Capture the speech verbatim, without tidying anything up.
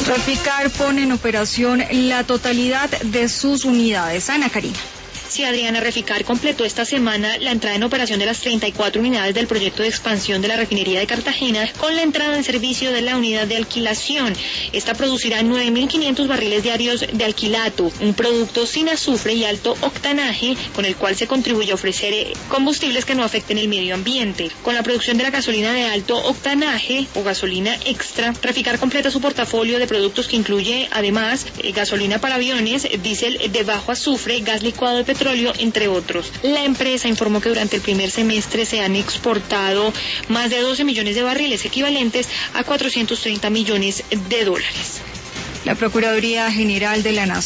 Reficar pone en operación la totalidad de sus unidades. Ana Karina. Sí, Adriana, Reficar completó esta semana la entrada en operación de las treinta y cuatro unidades del proyecto de expansión de la refinería de Cartagena con la entrada en servicio de la unidad de alquilación. Esta producirá nueve mil quinientos barriles diarios de alquilato, un producto sin azufre y alto octanaje con el cual se contribuye a ofrecer combustibles que no afecten el medio ambiente. Con la producción de la gasolina de alto octanaje o gasolina extra, Reficar completa su portafolio de productos que incluye además eh, gasolina para aviones, diésel de bajo azufre, gas licuado de petróleo, entre otros. La empresa informó que durante el primer semestre se han exportado más de doce millones de barriles, equivalentes a cuatrocientos treinta millones de dólares. La Procuraduría General de la Nación